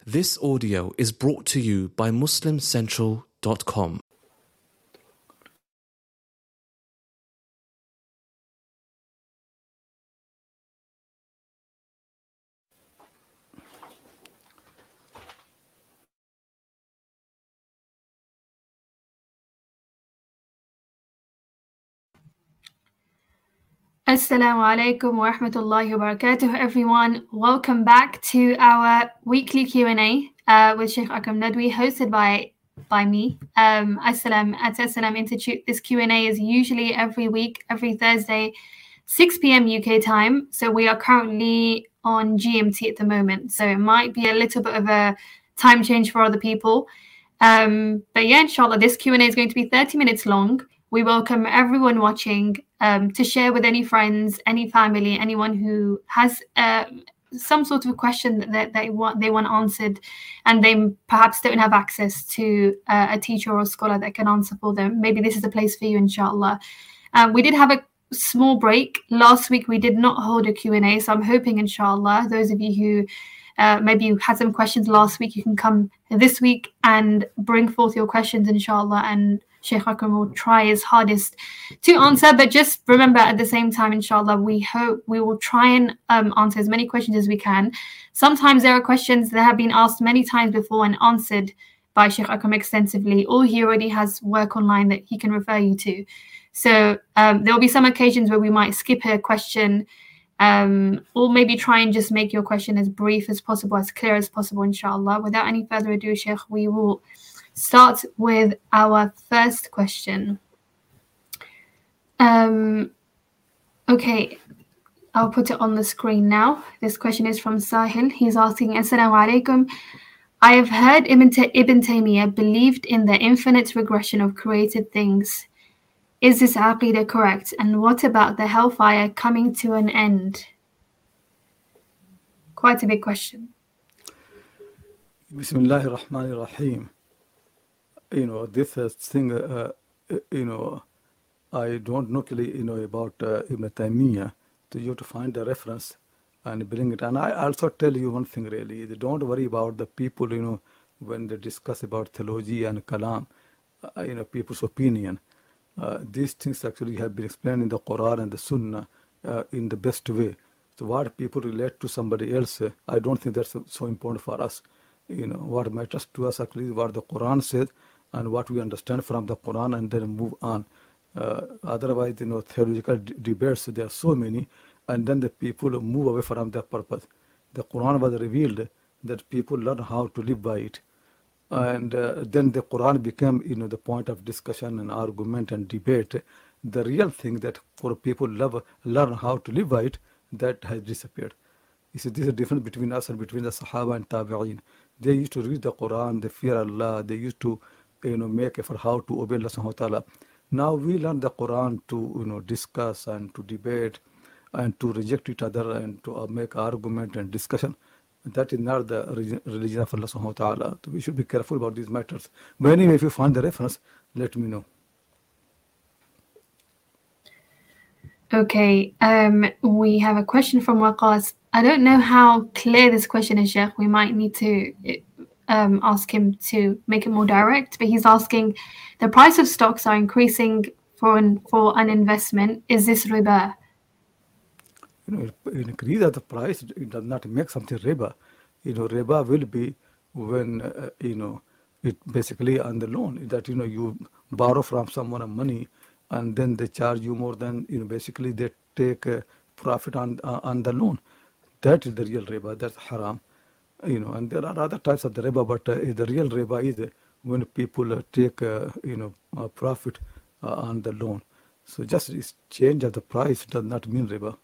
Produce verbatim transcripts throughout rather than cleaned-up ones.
This audio is brought to you by Muslim Central dot com. Assalamu alaikum wa rahmatullahi wa barakatuh, everyone. Welcome back to our weekly Q and A uh, with Sheikh Akram Nadwi, hosted by by me, um, Assalam at Assalam Institute. This Q and A is usually every week, every Thursday, six p.m. U K time. So we are currently on G M T at the moment. So it might be a little bit of a time change for other people. Um, but yeah, inshallah, this Q and A is going to be thirty minutes long. We welcome everyone watching um, to share with any friends, any family, anyone who has uh, some sort of a question that, that they want they want answered, and they perhaps don't have access to uh, a teacher or a scholar that can answer for them. Maybe this is a place for you, inshallah. Um, we did have a small break last week. We did not hold a Q and A, so I'm hoping, inshallah, those of you who uh, maybe you had some questions last week, you can come this week and bring forth your questions, inshallah, and Sheikh Akram will try his hardest to answer. But just remember, at the same time, inshallah, we hope we will try and um, answer as many questions as we can. Sometimes there are questions that have been asked many times before and answered by Sheikh Akram extensively, or he already has work online that he can refer you to. So um, there will be some occasions where we might skip a question, um, or maybe try and just make your question as brief as possible, as clear as possible, inshallah. Without any further ado, Sheikh, we will start with our first question. Um, okay, I'll put it on the screen now. This question is from Sahil. He's asking, Assalamu alaikum. I have heard Ibn, Ta- Ibn Taymiyyah believed in the infinite regression of created things. Is this aqidah correct? And what about the hellfire coming to an end? Quite a big question. Bismillahir Rahmanir Rahim. You know, this uh, thing, uh, uh, you know, I don't know clearly, you know, about uh, Ibn Taymiyyah. So you have to find the reference and bring it. And I also tell you one thing really, don't worry about the people, you know, when they discuss about theology and kalam, uh, you know, people's opinion. Uh, these things actually have been explained in the Quran and the Sunnah uh, in the best way. So what people relate to somebody else, uh, I don't think that's so, so important for us. You know, what matters to us actually is what the Quran says and what we understand from the Quran, and then move on. Uh, otherwise, you know, theological d- debates, there are so many, and then the people move away from their purpose. The Quran was revealed that people learn how to live by it. And uh, then the Quran became, you know, the point of discussion and argument and debate. The real thing that for people love, learn how to live by it, that has disappeared. You see, this is the difference between us and between the Sahaba and Tabi'een. They used to read the Quran, they fear Allah, they used to, you know, make effort how to obey Allah subhanahu wa ta'ala. Now we learn the Quran to, you know, discuss and to debate and to reject each other and to uh, make argument and discussion. That is not the religion of Allah subhanahu wa ta'ala. So we should be careful about these matters. But anyway, if you find the reference, let me know. Okay, um, we have a question from Waqas. I don't know how clear this question is, Sheikh. We might need to um, ask him to make it more direct, but he's asking, the price of stocks are increasing for an, for an investment. Is this riba? You know, increase of the price, it does not make something riba. You know, riba will be when, uh, you know, it basically on the loan, that, you know, you borrow from someone money and then they charge you more than, you know, basically they take uh, profit on uh, on the loan. That is the real riba, that's haram. You know, and there are other types of the riba, but uh, the real riba is uh, when people uh, take, uh, you know, uh, profit uh, on the loan. So just this change of the price does not mean riba.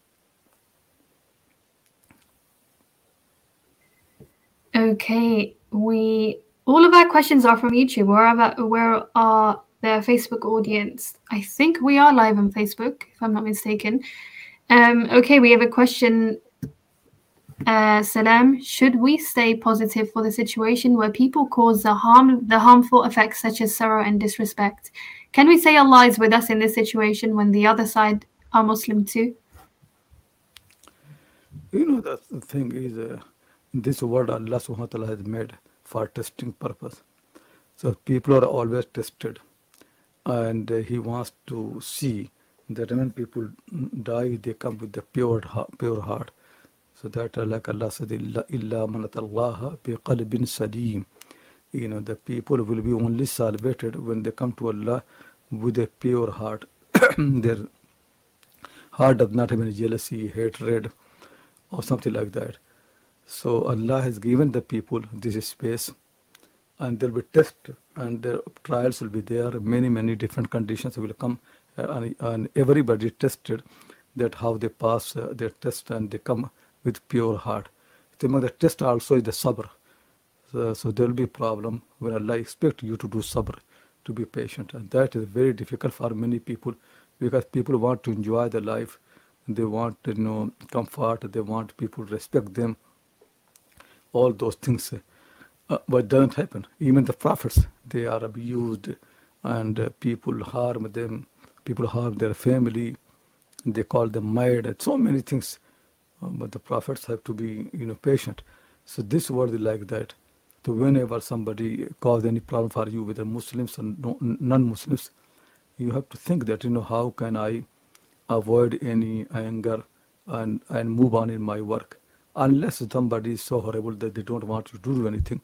Okay, we all of our questions are from YouTube. Where are, where are the Facebook audience? I think we are live on Facebook, if I'm not mistaken. Um, okay, we have a question. Uh, Salam, should we stay positive for the situation where people cause the harm, the harmful effects such as sorrow and disrespect? Can we say Allah is with us in this situation when the other side are Muslim too? You know, that's the thing is, uh, This world Allah subhanahu wa ta'ala has made for testing purpose. So people are always tested. And uh, he wants to see that when people die, they come with the pure heart. Pure heart. So that uh, like Allah said, illa illa man atallaha bi qalbin salim. You know, the people will be only salvated when they come to Allah with a pure heart. Their heart does not have any jealousy, hatred, or something like that. So Allah has given the people this space, and there will be tests, and their trials will be there. Many, many different conditions will come, uh, and, and everybody tested that how they pass uh, their test, and they come with pure heart. So among the test also is the sabr. So, so there will be a problem when Allah expects you to do sabr, to be patient, and that is very difficult for many people, because people want to enjoy their life, they want you know comfort, they want people to respect them, all those things. Uh, but it doesn't happen. Even the prophets, they are abused, and uh, people harm them, people harm their family, they call them mad, and so many things. Uh, but the prophets have to be you know patient. So this world is like that. So whenever somebody cause any problem for you, whether Muslims or no, non-Muslims, you have to think that, you know, how can I avoid any anger and, and move on in my work? Unless somebody is so horrible that they don't want you to do anything,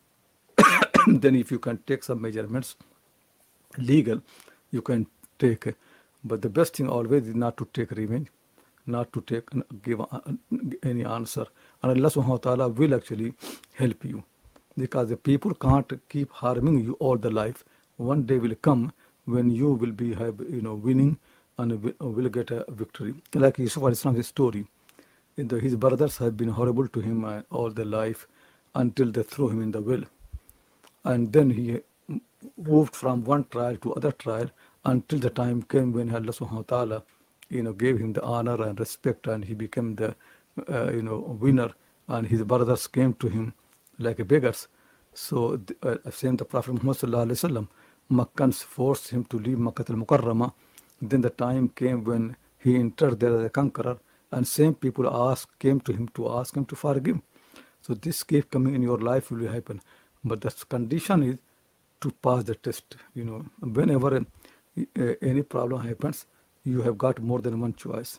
then if you can take some measurements, legal, you can take. But the best thing always is not to take revenge, not to take give any answer. And Allah subhanahu wa ta'ala will actually help you. Because the people can't keep harming you all the life. One day will come when you will be have, you know winning and will get a victory. Like Yusuf alayhi salam's story, in the, his brothers have been horrible to him uh, all the life until they threw him in the well, and then he moved from one trial to other trial until the time came when Allah subhanahu wa ta'ala you know gave him the honor and respect, and he became the uh, you know winner, and his brothers came to him like beggars. So uh, same the Prophet Muhammad sallallahu alaihi wasallam, Makkans forced him to leave Makkah al-Mukarramah. Then the time came when he entered there as a conqueror, and same people asked came to him to ask him to forgive. So this keep coming in your life will happen, but the condition is to pass the test. You know, whenever uh, any problem happens, you have got more than one choice.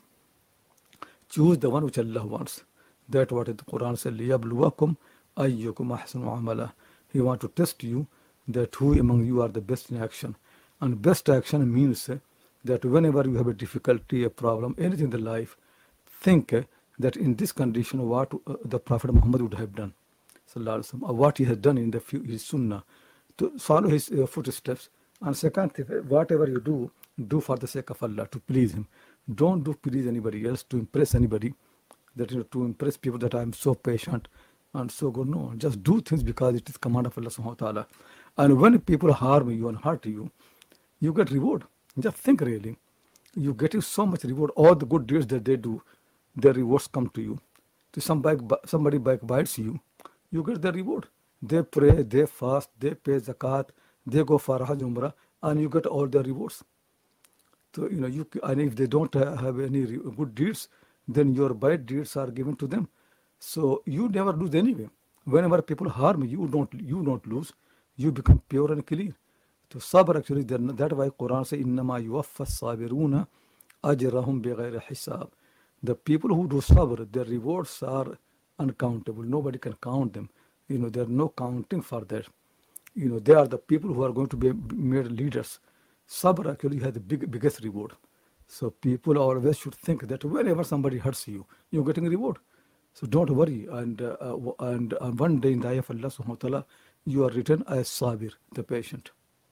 Choose the one which Allah wants. That's what the Quran says. لِيَبْلُوَكُمْ أَيُّكُمْ أَحْسَنُ عَمَلًا. He wants to test you that who among you are the best in action. And best action means uh, that whenever you have a difficulty, a problem, anything in the life, think uh, that in this condition what uh, the Prophet Muhammad would have done, sallallahu alaihi wasallam, or what he has done in the his sunnah, to follow his uh, footsteps. And second, whatever you do, do for the sake of Allah, to please Him. Don't do please anybody else, to impress anybody, that you know, to impress people that I am so patient and so good. No, just do things because it is command of Allah subhanahu wa ta'ala. And when people harm you and hurt you, you get reward. Just think really. You get so much reward. All the good deeds that they do, their rewards come to you. To somebody, somebody backbites you, you get the reward. They pray, they fast, they pay zakat, they go for Hajj Umrah, and you get all the rewards. So, you know, you and if they don't have any good deeds, then your bad deeds are given to them. So you never lose anyway. Whenever people harm you, you don't you don't lose. You become pure and clean. So sabr actually, that's why Quran says, "Innama yuwaffa sabiruna ajrahum bighayri hisab." The people who do sabr, their rewards are uncountable. Nobody can count them. You know, there's no counting for that. You know, they are the people who are going to be made leaders. Sabr actually has the big, biggest reward. So people always should think that whenever somebody hurts you, you're getting a reward. So don't worry. And uh, uh, and uh, one day in the eye of Allah subhanahu wa ta'ala, you are written as Sabir, the patient.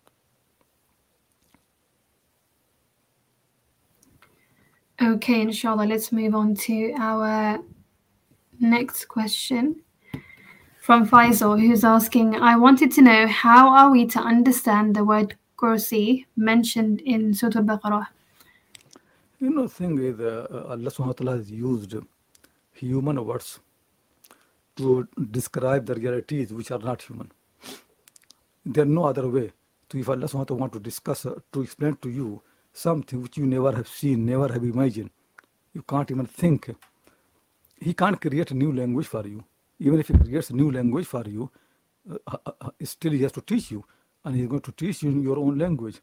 Okay, inshallah, let's move on to our next question from Faisal, who's asking, I wanted to know, how are we to understand the word kursi mentioned in Surah Al-Baqarah? You know, thing is, uh, Allah subhanahu wa ta'ala has used human words to describe the realities which are not human. There's no other way. To if Allah subhanahu wa ta'ala want to discuss, uh, to explain to you something which you never have seen, never have imagined, you can't even think. He can't create a new language for you. Even if he creates a new language for you, uh, uh, still he has to teach you, and he's going to teach you in your own language.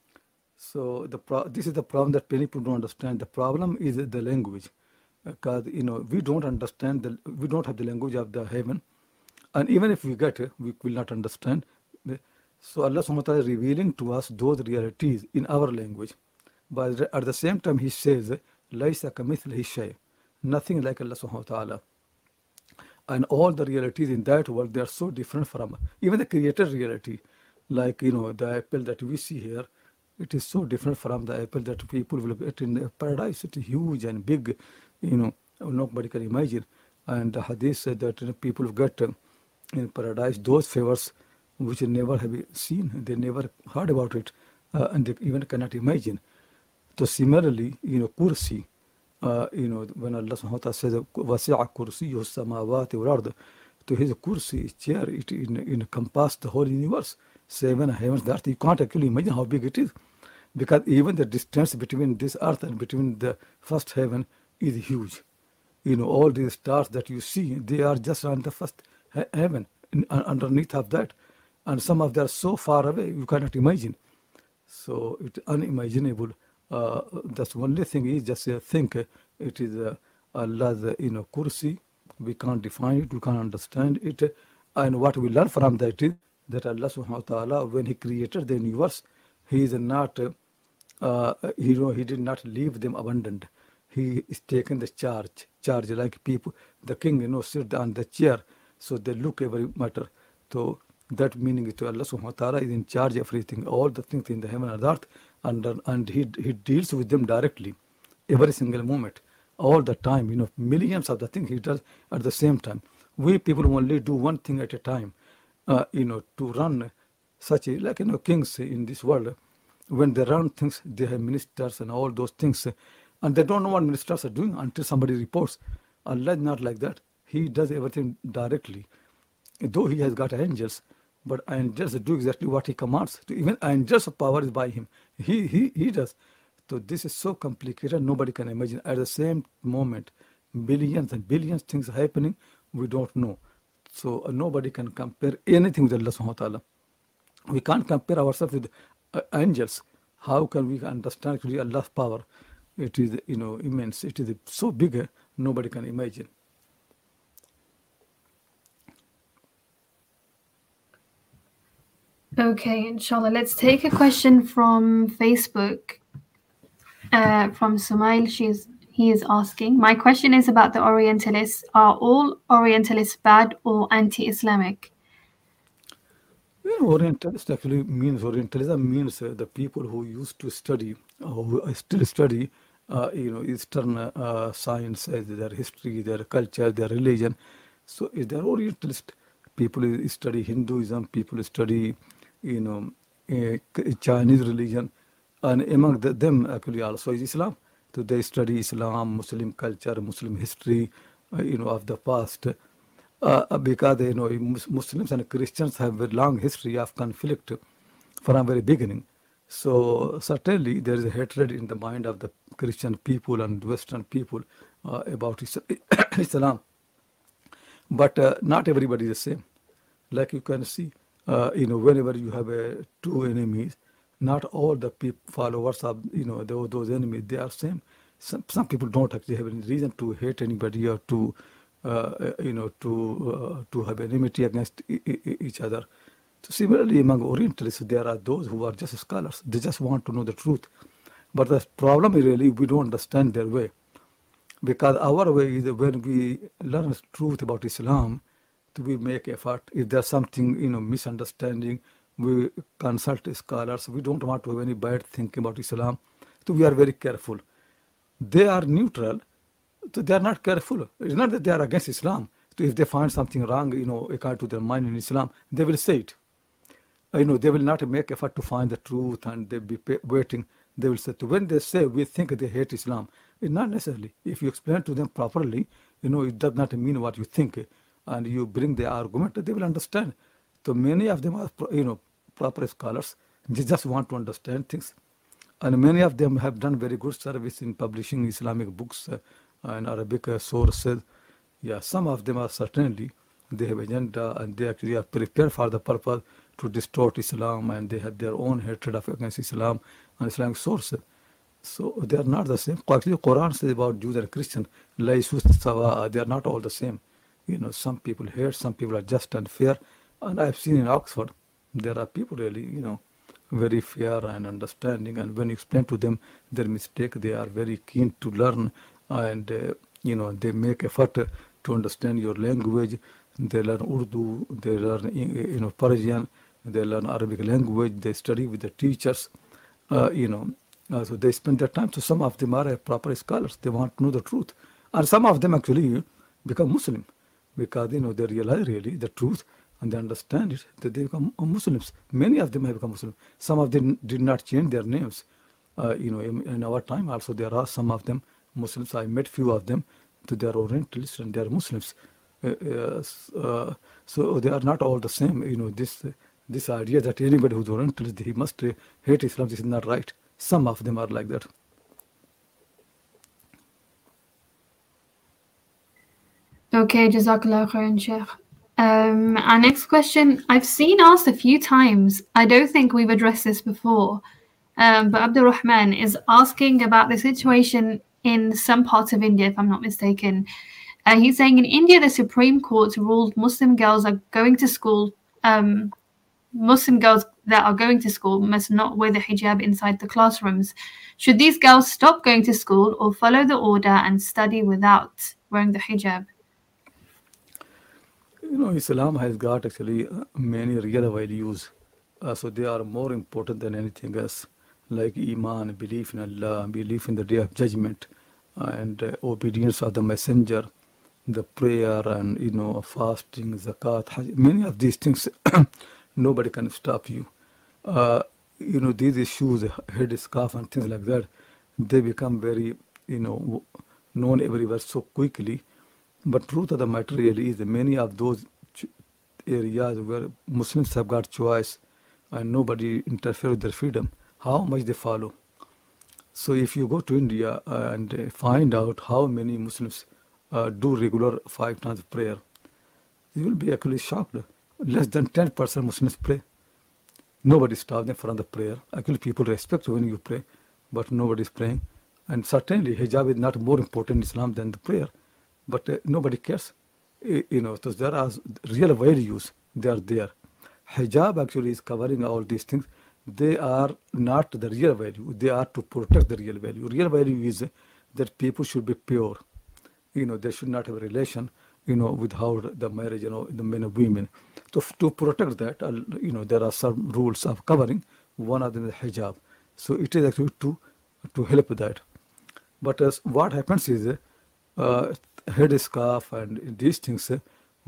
So the pro- this is the problem that many people don't understand. The problem is the language, because you know we don't understand the we don't have the language of the heaven, and even if we get it, we will not understand. So Allah subhanahu wa ta'ala is revealing to us those realities in our language. But at the same time, He says, "Laisa kamithlihi shay," nothing like Allah subhanahu wa ta'ala. And all the realities in that world, they are so different from even the created reality. Like, you know, the apple that we see here, it is so different from the apple that people will get in paradise. It is huge and big, you know, nobody can imagine. And the hadith said that, you know, people get uh, in paradise those favors which they never have seen, they never heard about it, uh, and they even cannot imagine. So similarly, you know, kursi, uh, you know, when Allah subhanahu wa ta'ala says, وَسِعَ كُرْسِيُّهُ السَّمَاوَاتِ وَالْأَرْضِ, to his kursi, chair, it in, encompass the whole universe, seven heavens, the earth. You can't actually imagine how big it is, because even the distance between this earth and between the first heaven is huge. You know, all these stars that you see, they are just on the first he- heaven, in, uh, underneath of that. And some of them are so far away, you cannot imagine. So it's unimaginable. Uh, that's the only thing is just uh, think uh, it is uh, Allah's, uh, you know, kursi. We can't define it, we can't understand it. uh, And what we learn from that is that Allah subhanahu wa ta'ala, when He created the universe, He is not, uh, uh, you know, He did not leave them abandoned. He is taking the charge, charge like people, the king, you know, sit on the chair, so they look every matter. So that meaning is to Allah subhanahu wa ta'ala is in charge of everything, all the things in the heaven and earth, and, uh, and he, he deals with them directly, every single moment, all the time, you know, millions of the things He does at the same time. We people only do one thing at a time, uh, you know, to run such a, like, you know, kings in this world, when they run things, they have ministers and all those things, and they don't know what ministers are doing until somebody reports. Allah is not like that. He does everything directly. Though He has got angels, but angels do exactly what He commands. Even angels' power is by Him. He, he, he does. So this is so complicated, nobody can imagine. At the same moment, billions and billions things are happening, we don't know. So uh, nobody can compare anything with Allah subhanahu wa ta'ala. We can't compare ourselves with uh, angels. How can we understand actually Allah's power? It is, you know, immense. It is so big, uh, nobody can imagine. Okay, inshallah. Let's take a question from Facebook. Uh, from Sumail, she's he is asking. My question is about the Orientalists. Are all Orientalists bad or anti-Islamic? You know, Orientalist actually means, Orientalism means uh, the people who used to study, uh, who still study, uh, you know, Eastern uh, science, uh, their history, their culture, their religion. So is there Orientalist? People uh, study Hinduism, people study, you know, uh, Chinese religion, and among the, them actually also is Islam. So they study Islam, Muslim culture, Muslim history, uh, you know, of the past. Uh, because you know Mus- Muslims and Christians have a long history of conflict from very beginning. So certainly there is a hatred in the mind of the Christian people and Western people uh, about Is- Islam. But uh, not everybody is the same. Like you can see, uh, you know, whenever you have uh, two enemies, not all the peop followers of, you know, those, those enemies, they are same. Some, some people don't actually have any reason to hate anybody or to, uh, uh, you know, to uh, to have enmity against e- e- each other. So similarly, among Orientalists, there are those who are just scholars. They just want to know the truth. But the problem is really we don't understand their way. Because our way is when we learn truth about Islam, to we make effort. If there's something, you know, misunderstanding, we consult scholars. We don't want to have any bad thinking about Islam. So we are very careful. They are neutral, so they are not careful. It's not that they are against Islam. So if they find something wrong, you know, according to their mind in Islam, they will say it. You know, they will not make effort to find the truth, and they'll be pa- waiting. They will say, to when they say we think they hate Islam, it's not necessarily. If you explain to them properly, you know, it does not mean what you think, and you bring the argument, they will understand. So many of them are, pro- you know, proper scholars. They just want to understand things. And many of them have done very good service in publishing Islamic books uh, and Arabic uh, sources. Yeah, some of them are certainly they have agenda, and they actually are prepared for the purpose to distort Islam, and they have their own hatred of against Islam and Islamic source. So they are not the same. Actually, the Quran says about Jews and Christians, "Laysu sawa," they are not all the same. You know, some people hate, some people are just and fair. And I've seen in Oxford, there are people really, you know, very fair and understanding. And when you explain to them their mistake, they are very keen to learn, and uh, you know, they make effort to understand your language. They learn Urdu, they learn you know Persian, they learn Arabic language. They study with the teachers. Uh, you know, uh, so they spend their time. So some of them are uh, proper scholars. They want to know the truth, and some of them actually become Muslim because you know they realize really the truth and they understand it, that they become Muslims. Many of them have become Muslim. Some of them did not change their names. Uh, you know, in, in our time also there are some of them Muslims. I met few of them. So they are Orientalists and they are Muslims. Uh, uh, uh, so they are not all the same. You know, this uh, this idea that anybody who's Orientalist, he must uh, hate Islam, this is not right. Some of them are like that. Okay, Jazakallah khairan, Sheikh. Um, our next question, I've seen asked a few times. I don't think we've addressed this before, um, but Abdul Rahman is asking about the situation in some parts of India, if I'm not mistaken. Uh, he's saying in India, the Supreme Court ruled Muslim girls are going to school. Um, Muslim girls that are going to school must not wear the hijab inside the classrooms. Should these girls stop going to school or follow the order and study without wearing the hijab? You know, Islam has got actually uh, many real values. Uh, so they are more important than anything else, like Iman, belief in Allah, belief in the Day of Judgment, and uh, obedience of the Messenger, the prayer, and you know, fasting, zakat, hajj. Many of these things, nobody can stop you. Uh, you know, these issues, head scarf and things like that, they become very, you know, known everywhere so quickly. But truth of the matter really is that many of those areas where Muslims have got choice and nobody interferes with their freedom, how much they follow. So if you go to India and find out how many Muslims uh, do regular five times prayer, you will be actually shocked. Less than ten percent Muslims pray. Nobody stops them from the prayer. Actually, people respect you when you pray, but nobody is praying. And certainly, hijab is not more important in Islam than the prayer. But uh, nobody cares. You know, so there are real values. They are there. Hijab actually is covering all these things. They are not the real value. They are to protect the real value. Real value is that people should be pure. You know, they should not have a relation, you know, without the marriage, you know, the men and women. So to protect that, uh, you know, there are some rules of covering. One of them is hijab. So it is actually to to help that. But uh, what happens is, uh, head scarf and these things, uh,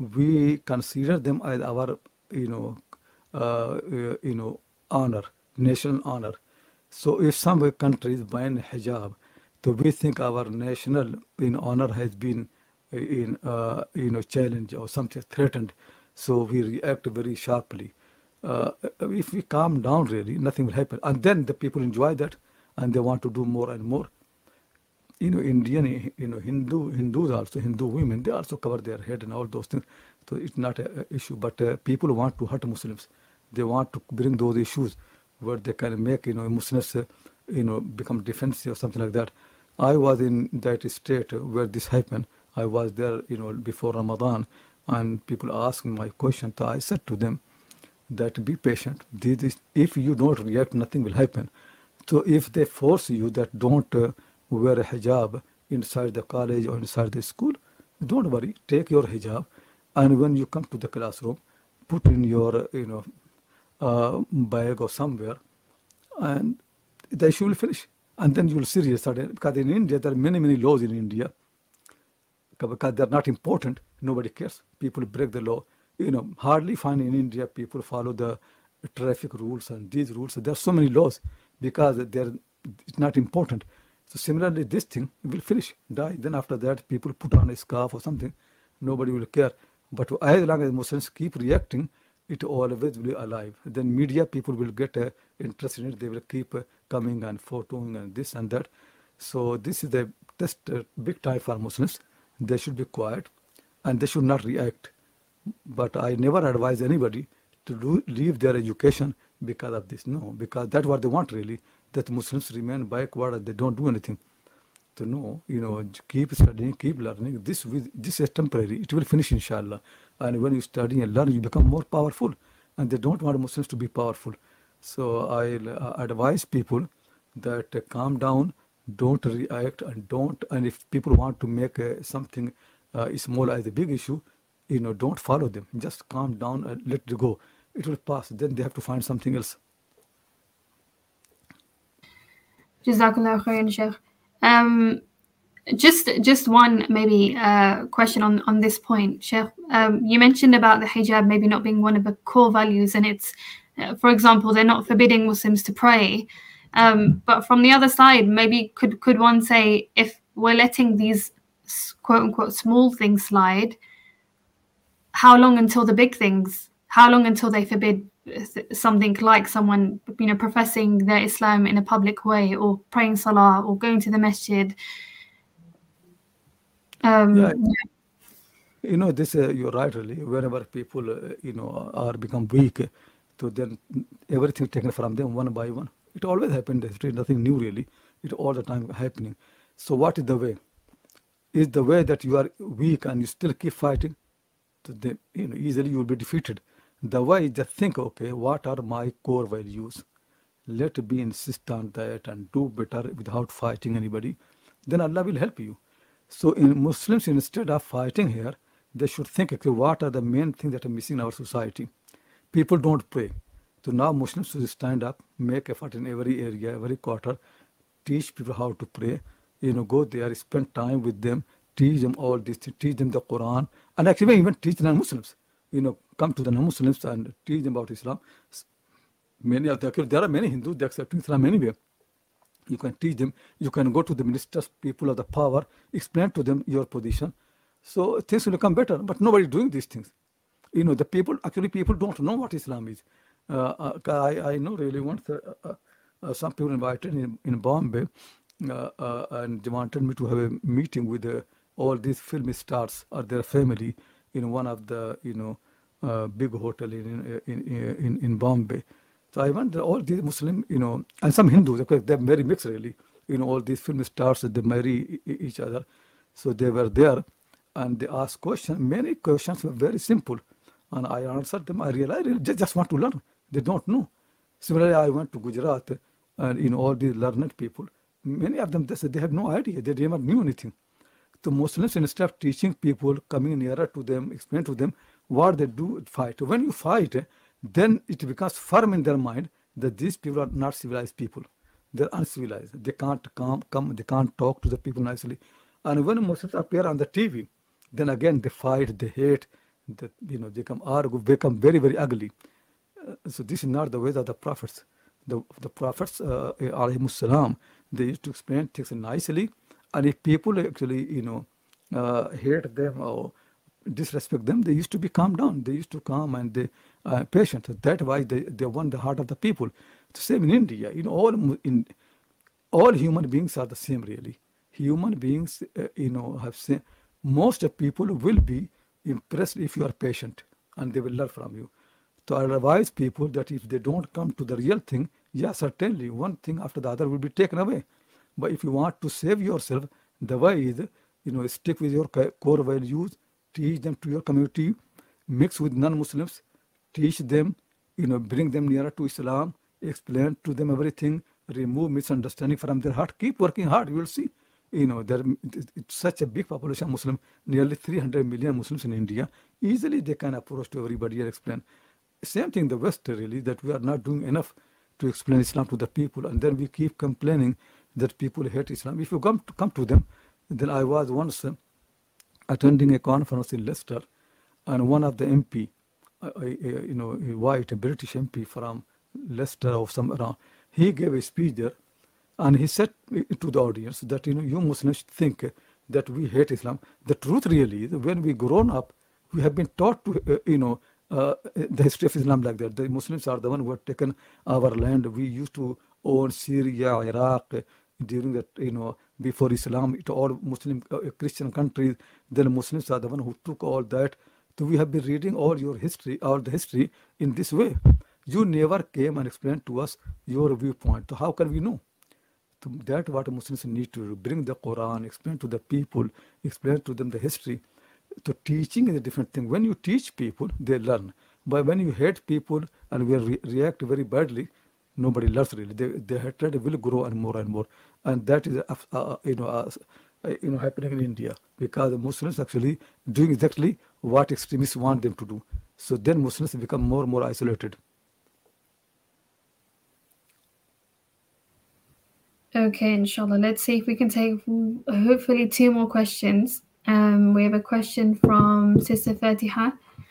we consider them as our, you know, uh, uh, you know, honor, national honor. So if some countries ban hijab, so we think our national in honor has been in uh, you know challenged or something threatened. So we react very sharply. Uh, if we calm down, really, nothing will happen. And then the people enjoy that, and they want to do more and more. You know, Indian, you know, Hindu, Hindus also, Hindu women, they also cover their head and all those things. So it's not an issue. But uh, people want to hurt Muslims. They want to bring those issues where they can make, you know, Muslims, uh, you know, become defensive or something like that. I was in that state where this happened. I was there, you know, before Ramadan, and people asked me my question. So I said to them that be patient. This is, if you don't react, nothing will happen. So if they force you that don't uh, wear a hijab inside the college or inside the school, don't worry. Take your hijab, and when you come to the classroom, put in your, uh, you know, uh, bag or somewhere, and the issue will finish. And then you will see yesterday, because in India, there are many, many laws in India. Because they're not important, nobody cares. People break the law. You know, hardly find in India people follow the traffic rules and these rules. There are so many laws because they're it's not important. So similarly, this thing will finish, die. Then after that, people put on a scarf or something. Nobody will care. But as long as Muslims keep reacting, it always will be alive. Then media people will get uh, interested in it. They will keep uh, coming and photoing and this and that. So this is the test, uh, big time for Muslims. They should be quiet and they should not react. But I never advise anybody to do, leave their education because of this. No, because that's what they want really, that Muslims remain backward and they don't do anything. To know, you know, keep studying, keep learning. This will, this is temporary. It will finish, inshallah. And when you study and learn, you become more powerful. And they don't want Muslims to be powerful. So I uh, advise people that uh, calm down, don't react, and don't. And if people want to make uh, something uh, small as a big issue, you know, don't follow them. Just calm down and let it go. It will pass. Then they have to find something else. Jazakallah khairan, Sheikh. Um, just just one maybe uh, question on, on this point, Sheikh. Um, you mentioned about the hijab maybe not being one of the core values, and it's, uh, for example, they're not forbidding Muslims to pray. Um, but from the other side, maybe could could one say, if we're letting these quote unquote small things slide, how long until the big things? How long until they forbid something like someone, you know, professing their Islam in a public way, or praying salah, or going to the masjid? Um, yeah. yeah, you know, this uh, you're right. Really, whenever people, uh, you know, are become weak, so then everything taken from them one by one. It always happened. There's nothing new really. It all the time happening. So what is the way? Is the way that you are weak and you still keep fighting? So then, you know, easily you will be defeated. The way is just think, okay, what are my core values? Let be insist on that and do better without fighting anybody. Then Allah will help you. So in Muslims, instead of fighting here, they should think, okay, what are the main things that are missing in our society? People don't pray. So now Muslims should stand up, make effort in every area, every quarter, teach people how to pray, you know, go there, spend time with them, teach them all this, teach them the Quran, and actually even teach non-Muslims. You know, come to the non-Muslims and teach them about Islam. Many of them, there are many Hindus that accept Islam anyway. You can teach them. You can go to the ministers, people of the power, explain to them your position. So things will become better. But nobody doing these things. You know, the people, actually people don't know what Islam is. Uh, uh, I, I know really once uh, uh, uh, some people invited in, in Bombay uh, uh, and they wanted me to have a meeting with uh, all these film stars or their family in one of the, you know, uh, big hotel in, in, in, in Bombay. So I went, all these Muslim, you know, and some Hindus, because they're very mixed really, you know, all these film stars, they marry each other. So they were there and they asked questions. Many questions were very simple. And I answered them. I realized they just want to learn. They don't know. Similarly, I went to Gujarat and, you know, all these learned people. Many of them, they said they have no idea. They never knew anything. The Muslims, instead of teaching people, coming nearer to them, explain to them what they do, fight. When you fight, then it becomes firm in their mind that these people are not civilized people. They're uncivilized. They can't come, come, they can't talk to the people nicely. And when Muslims appear on the T V, then again they fight, they hate, that, you know, they become argue, become very, very ugly. Uh, so this is not the way of the prophets. The, the prophets, uh, alayhimus salam, they used to explain things nicely. And if people actually, you know, uh, hate them or disrespect them, they used to be calm down. They used to calm and they uh, patient. That's why they, they won the heart of the people. The same in India. You know, all in all human beings are the same really. Human beings, uh, you know, have same. Most of people will be impressed if you are patient and they will learn from you. So I advise people that if they don't come to the real thing, yeah, certainly one thing after the other will be taken away. But if you want to save yourself, the way is, you know, stick with your core values, teach them to your community, mix with non-Muslims, teach them, you know, bring them nearer to Islam, explain to them everything, remove misunderstanding from their heart. Keep working hard, you will see. You know, there, it's such a big population of Muslim, nearly three hundred million Muslims in India. Easily they can approach to everybody and explain. Same thing the West really, that we are not doing enough to explain Islam to the people. And then we keep complaining that people hate Islam. If you come to, come to them, then I was once uh, attending a conference in Leicester, and one of the M P, uh, uh, you know, a white, a British M P from Leicester or some around, he gave a speech there. And he said to the audience that, you know, you Muslims think that we hate Islam. The truth really is, when we grown up, we have been taught to, uh, you know, uh, the history of Islam like that. The Muslims are the one who have taken our land. We used to own Syria, Iraq, during that, you know, before Islam, it all Muslim, uh, Christian countries. Then Muslims are the one who took all that. So we have been reading all your history, all the history in this way. You never came and explained to us your viewpoint. So how can we know? So that's what Muslims need to do. Bring the Quran, explain to the people, explain to them the history. So teaching is a different thing. When you teach people, they learn. But when you hate people and we re- react very badly, nobody learns really. They, their hatred will grow and more and more. And that is, uh, uh, you know, uh, uh, you know, happening in India because the Muslims actually doing exactly what extremists want them to do. So then Muslims become more and more isolated. Okay, inshallah. Let's see if we can take hopefully two more questions. Um, we have a question from Sister Fatiha.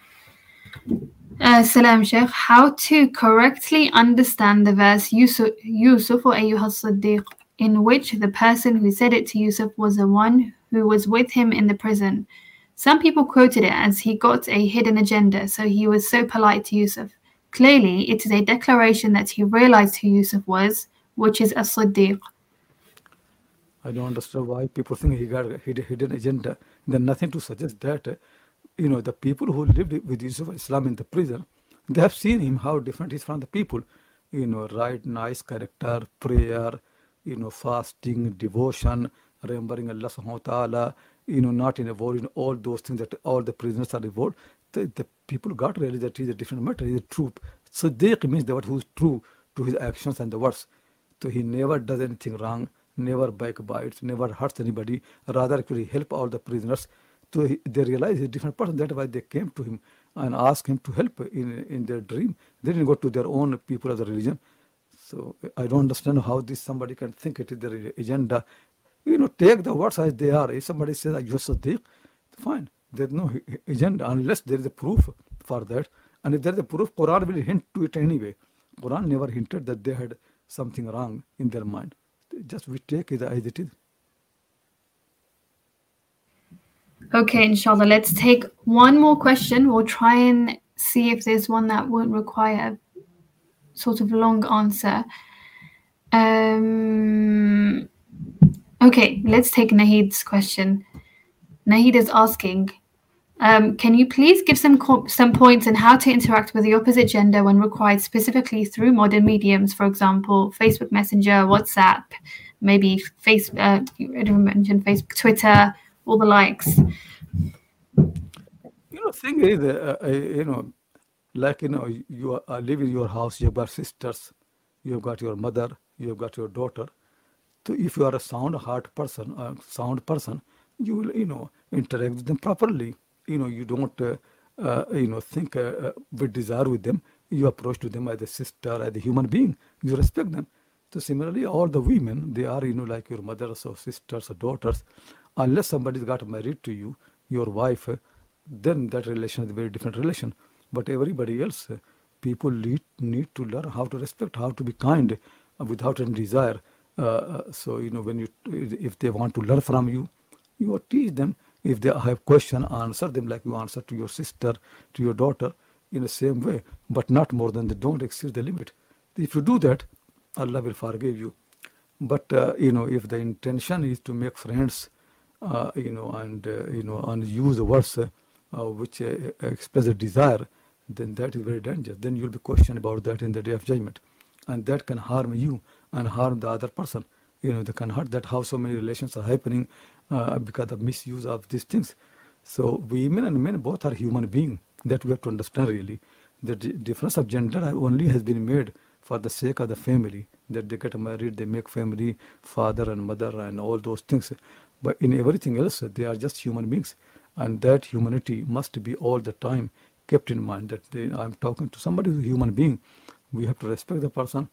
Uh, Salam Sheikh, how to correctly understand the verse Yusuf, Yusuf or Ayyuha Siddiq, in which the person who said it to Yusuf was the one who was with him in the prison. Some people quoted it as he got a hidden agenda, so he was so polite to Yusuf. Clearly, it is a declaration that he realized who Yusuf was, which is a Siddiq. I don't understand why people think he got a hid- hidden agenda. There's nothing to suggest that. uh, You know, the people who lived with Yusuf Islam in the prison, they have seen him how different he's from the people. You know, right, nice character, prayer, you know, fasting, devotion, remembering Allah subhanahu wa ta'ala, you know, not involved in all those things that all the prisoners are involved. The, the people got really that he's a different matter, he's a true. Siddiq means the one who's true to his actions and the words. So he never does anything wrong, never backbites, never hurts anybody, rather actually help all the prisoners. So he, they realize he's a different person. That's why they came to him and asked him to help in, in their dream. They didn't go to their own people of the religion. So I don't understand how this somebody can think it is their agenda. You know, take the words as they are. If somebody says, you're Sadiq, fine. There's no agenda unless there is a proof for that. And if there is a proof, Quran will hint to it anyway. Quran never hinted that they had something wrong in their mind. Just we take it as it is. Okay, inshallah. Let's take one more question. We'll try and see if there's one that won't require a sort of long answer. Um, okay, let's take Nahid's question. Nahid is asking, um, can you please give some co- some points on how to interact with the opposite gender when required, specifically through modern mediums, for example, Facebook Messenger, WhatsApp, maybe face, uh, you already mentioned Facebook, Twitter, all the likes. You know, thing is, uh, uh, you know, like, you know, you are, uh, live in your house, you've got sisters, you've got your mother, you've got your daughter. So if you are a sound heart person, a sound person, you will, you know, interact with them properly. You know, you don't, uh, uh, you know, think uh, uh, with desire with them. You approach to them as a sister, as a human being. You respect them. So similarly, all the women, they are, you know, like your mothers or sisters or daughters. Unless somebody's got married to you, your wife, uh, then that relation is a very different relation. But everybody else, uh, people need, need to learn how to respect, how to be kind uh, without any desire. Uh, uh, so, you know, when you, if they want to learn from you, you teach them. If they have question, answer them like you answer to your sister, to your daughter, in the same way, but not more than they don't exceed the limit. If you do that, Allah will forgive you. But uh, you know, if the intention is to make friends, uh, you know, and uh, you know, and use the words uh, uh, which uh, express a desire, then that is very dangerous. Then you'll be questioned about that in the day of judgment, and that can harm you and harm the other person. You know, they can hurt. That how so many relations are happening uh, because of misuse of these things. So women and men both are human beings. That we have to understand really. The d- difference of gender only has been made for the sake of the family. That they get married, they make family, father and mother and all those things. But in everything else, they are just human beings. And that humanity must be all the time kept in mind. That they, I'm talking to somebody who's a human being. We have to respect the person.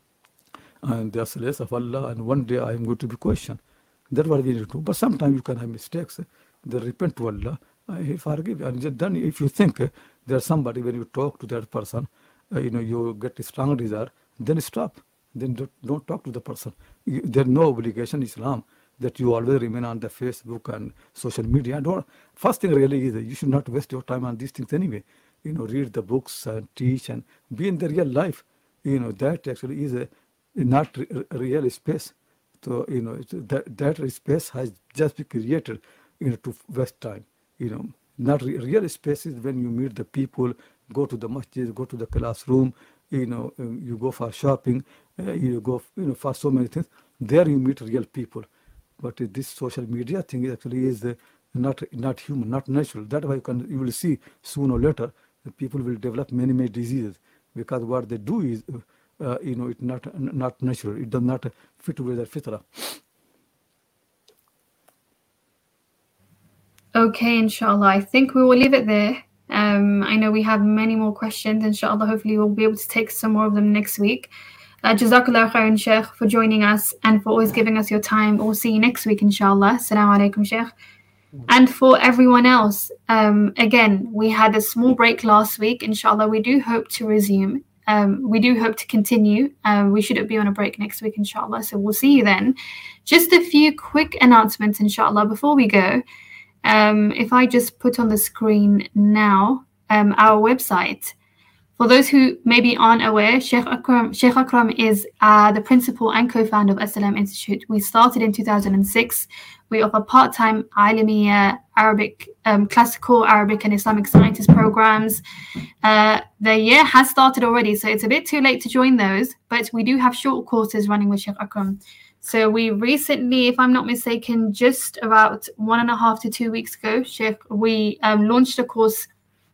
And they are slaves of Allah. And one day I am going to be questioned. That's what we need to do. But sometimes you can have mistakes. They repent to Allah. Uh, he forgive you. And then if you think uh, there's somebody, when you talk to that person, uh, you know, you get a strong desire, then stop. Then don't, don't talk to the person. You, there's no obligation in Islam that you always remain on the Facebook and social media. Don't, first thing really is uh, you should not waste your time on these things anyway. You know, read the books and teach and be in the real life. You know, that actually is a not re- real space. So, you know, that, that space has just been created, you know, to waste time. You know, Not re- real space is when you meet the people, go to the masjid, go to the classroom, you know, um, you go for shopping, uh, you go, you know, for so many things. There you meet real people. But uh, this social media thing actually is uh, not not human, not natural. That's why you can you will see sooner or later that people will develop many many diseases because what they do is, uh, uh, you know, it's not not natural. It does not fit with their fitra. Okay, inshallah. I think we will leave it there. Um, I know we have many more questions. Inshallah, hopefully we'll be able to take some more of them next week. Uh, Jazakallah khairan, Sheikh, for joining us and for always giving us your time. We'll see you next week, inshallah. Assalamu alaikum, Sheikh. And for everyone else, um, again, we had a small break last week. Inshallah, we do hope to resume. Um, we do hope to continue. Um, we shouldn't be on a break next week, inshallah. So we'll see you then. Just a few quick announcements, inshallah, before we go. Um, if I just put on the screen now, um, our website. For those who maybe aren't aware, Sheikh Akram, Sheikh Akram is uh, the principal and co-founder of As-Salam Institute. We started in two thousand six. We offer part-time Alamiya, Arabic, um, classical Arabic and Islamic sciences programs. Uh, the year has started already, so it's a bit too late to join those, but we do have short courses running with Sheikh Akram. So we recently, if I'm not mistaken, just about one and a half to two weeks ago, Sheikh, we um, launched a course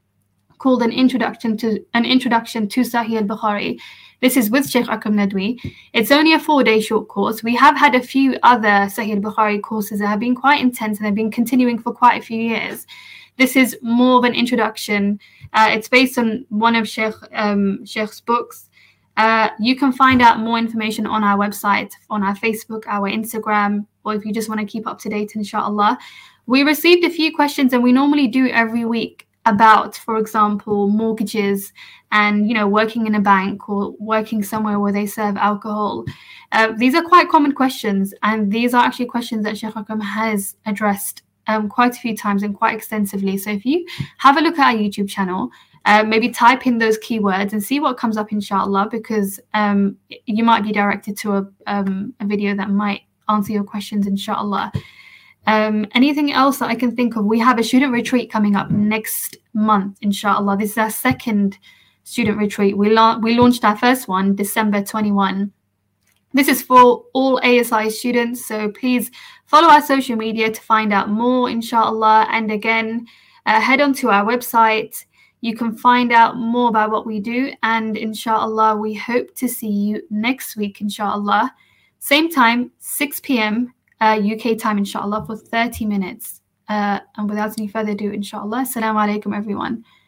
called an introduction to an introduction to Sahih al-Bukhari. This is with Sheikh Akram Nadwi. It's only a four-day short course. We have had a few other Sahih al-Bukhari courses that have been quite intense and they've been continuing for quite a few years. This is more of an introduction. Uh, it's based on one of Sheikh um, Sheikh's books. Uh, you can find out more information on our website, on our Facebook, our Instagram, or if you just want to keep up to date, inshallah. We received a few questions, and we normally do every week, about, for example, mortgages and, you know, working in a bank or working somewhere where they serve alcohol. Uh, these are quite common questions, and these are actually questions that Sheikh Akram has addressed um, quite a few times and quite extensively. So if you have a look at our YouTube channel, uh, maybe type in those keywords and see what comes up, inshallah, because um, you might be directed to a, um, a video that might answer your questions, inshallah. Um, anything else that I can think of? We have a student retreat coming up next month, inshallah. This is our second student retreat. We, la- we launched our first one December twenty-first. This is for all A S I students, so please follow our social media to find out more, inshallah. And again, uh, head on to our website. You can find out more about what we do, and inshallah, we hope to see you next week, inshallah. Same time, six p.m. Uh, U K time, inshallah, for thirty minutes. Uh, and without any further ado, inshallah, assalamu alaikum, everyone.